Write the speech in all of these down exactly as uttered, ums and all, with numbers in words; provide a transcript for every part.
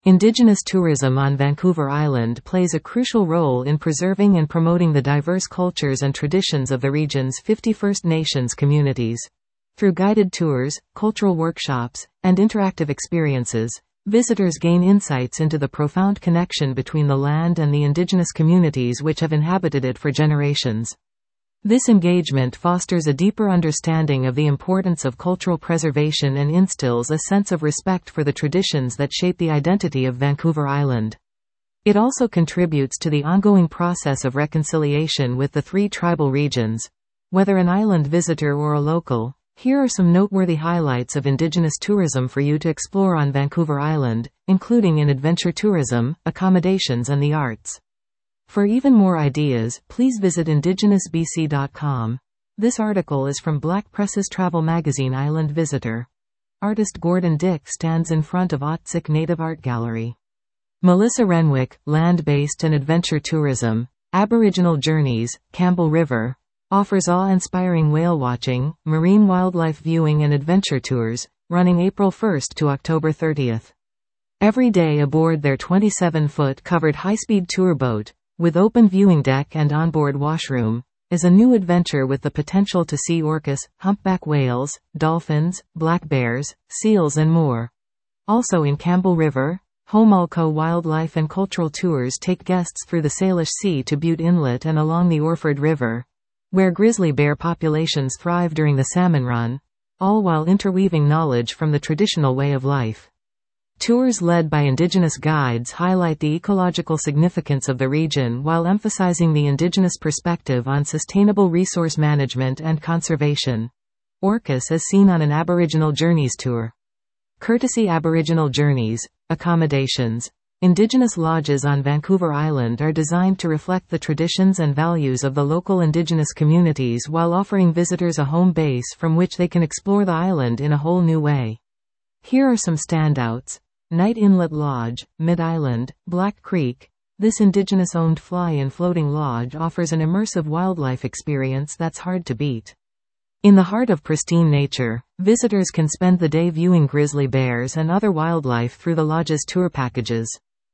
Indigenous tourism on Vancouver Island plays a crucial role in preserving and promoting the diverse cultures and traditions of the region's fifty First Nations communities. Through guided tours, cultural workshops, and interactive experiences, visitors gain insights into the profound connection between the land and the Indigenous communities which have inhabited it for generations. This engagement fosters a deeper understanding of the importance of cultural preservation and instills a sense of respect for the traditions that shape the identity of Vancouver Island. It also contributes to the ongoing process of reconciliation with the three tribal regions. Whether an island visitor or a local, here are some noteworthy highlights of Indigenous tourism for you to explore on Vancouver Island, including in adventure tourism, accommodations and the arts. For even more ideas, please visit indigenous b c dot com. This article is from Black Press's travel magazine Island Visitor. Artist Gordon Dick stands in front of Ottsik Native Art Gallery. Melissa Renwick, Land-Based and Adventure Tourism, Aboriginal Journeys, Campbell River, offers awe-inspiring whale watching, marine wildlife viewing and adventure tours, running April first to October thirtieth. Every day aboard their twenty-seven foot covered high-speed tour boat, with open viewing deck and onboard washroom, is a new adventure with the potential to see orcas, humpback whales, dolphins, black bears, seals and more. Also in Campbell River, Homolco Wildlife and Cultural Tours take guests through the Salish Sea to Butte Inlet and along the Orford River, where grizzly bear populations thrive during the salmon run, all while interweaving knowledge from the traditional way of life. Tours led by Indigenous guides highlight the ecological significance of the region while emphasizing the Indigenous perspective on sustainable resource management and conservation. Orcas as seen on an Aboriginal Journeys tour. Courtesy Aboriginal Journeys, accommodations. Indigenous lodges on Vancouver Island are designed to reflect the traditions and values of the local Indigenous communities while offering visitors a home base from which they can explore the island in a whole new way. Here are some standouts. Night Inlet Lodge, Mid-Island, Black Creek. This Indigenous-owned fly-in floating lodge offers an immersive wildlife experience that's hard to beat. In the heart of pristine nature, visitors can spend the day viewing grizzly bears and other wildlife through the lodge's tour packages.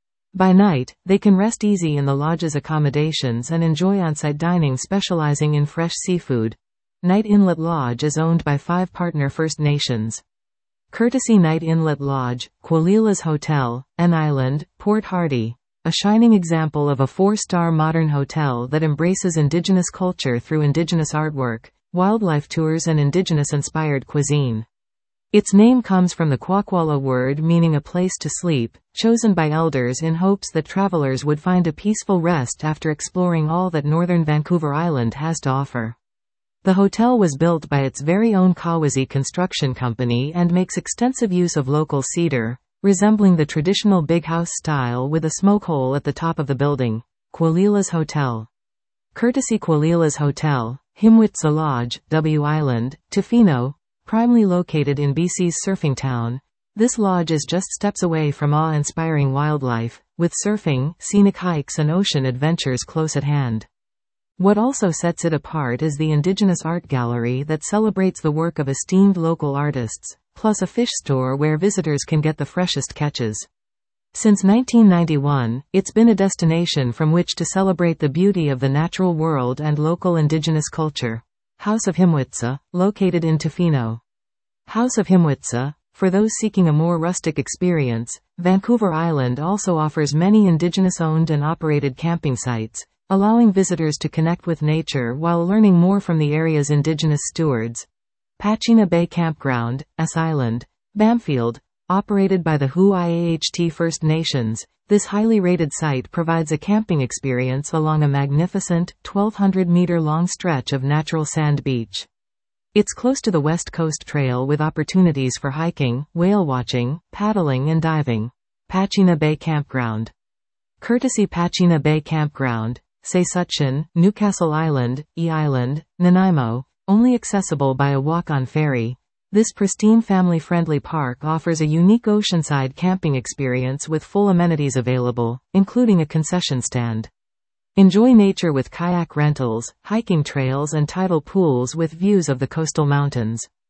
By night, they can rest easy in the lodge's accommodations and enjoy on-site dining specializing in fresh seafood. Night Inlet Lodge is owned by five partner First Nations. Courtesy Night Inlet Lodge, Qualila's Hotel, N Island, Port Hardy. A shining example of a four-star modern hotel that embraces Indigenous culture through Indigenous artwork, wildlife tours and Indigenous-inspired cuisine. Its name comes from the Kwakwala word meaning a place to sleep, chosen by elders in hopes that travelers would find a peaceful rest after exploring all that northern Vancouver Island has to offer. The hotel was built by its very own Kawazi Construction Company and makes extensive use of local cedar, resembling the traditional big house style with a smoke hole at the top of the building. Qualila's Hotel. Courtesy Qualila's Hotel, Himwitsa Lodge, W Island, Tofino, primely located in B C's surfing town. This lodge is just steps away from awe-inspiring wildlife, with surfing, scenic hikes and ocean adventures close at hand. What also sets it apart is the Indigenous Art Gallery that celebrates the work of esteemed local artists, plus a fish store where visitors can get the freshest catches. Since nineteen ninety-one, it's been a destination from which to celebrate the beauty of the natural world and local Indigenous culture. House of Himwitsa, located in Tofino. House of Himwitsa, for those seeking a more rustic experience, Vancouver Island also offers many Indigenous-owned and operated camping sites, allowing visitors to connect with nature while learning more from the area's Indigenous stewards. Pachina Bay Campground, S Island, Bamfield, operated by the Hu-I-A-H-T First Nations, this highly rated site provides a camping experience along a magnificent, twelve hundred meter long stretch of natural sand beach. It's close to the West Coast Trail with opportunities for hiking, whale watching, paddling and diving. Pachina Bay Campground. Courtesy Pachina Bay Campground, Saskatchewan, Newcastle Island, E Island, Nanaimo, only accessible by a walk-on ferry. This pristine family-friendly park offers a unique oceanside camping experience with full amenities available, including a concession stand. Enjoy nature with kayak rentals, hiking trails and tidal pools with views of the coastal mountains.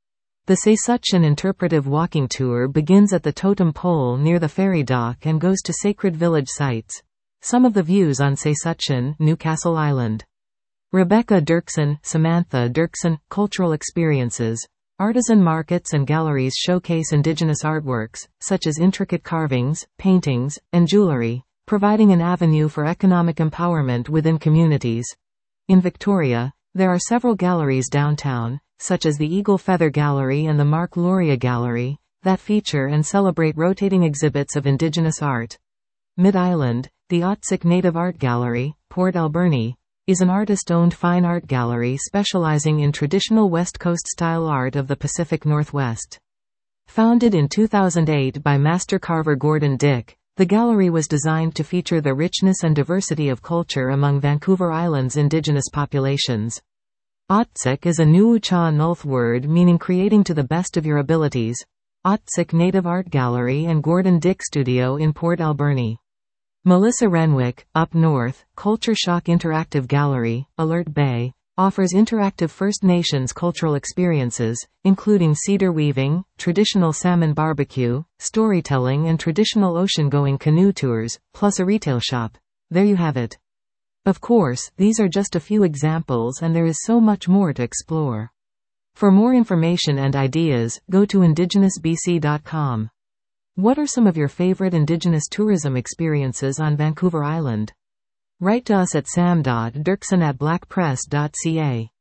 The Sesuchun Interpretive Walking Tour begins at the Totem Pole near the ferry dock and goes to sacred village sites. Some of the views on Sesuchun, Newcastle Island. Rebecca Dirksen, Samantha Dirksen, Cultural Experiences. Artisan markets and galleries showcase indigenous artworks, such as intricate carvings, paintings, and jewelry, providing an avenue for economic empowerment within communities. In Victoria, there are several galleries downtown, such as the Eagle Feather Gallery and the Mark Luria Gallery, that feature and celebrate rotating exhibits of indigenous art. Mid-Island, the Otzik Native Art Gallery, Port Alberni, is an artist-owned fine art gallery specializing in traditional West Coast-style art of the Pacific Northwest. Founded in two thousand eight by master carver Gordon Dick, the gallery was designed to feature the richness and diversity of culture among Vancouver Island's indigenous populations. Otzik is a Nuucha Nulth word meaning creating to the best of your abilities. Otzik Native Art Gallery and Gordon Dick Studio in Port Alberni. Melissa Renwick, Up North, Culture Shock Interactive Gallery, Alert Bay, offers interactive First Nations cultural experiences, including cedar weaving, traditional salmon barbecue, storytelling and traditional ocean-going canoe tours, plus a retail shop. There you have it. Of course, these are just a few examples and there is so much more to explore. For more information and ideas, go to indigenous b c dot com. What are some of your favorite Indigenous tourism experiences on Vancouver Island? Write to us at sam dot dirksen at blackpress dot c a.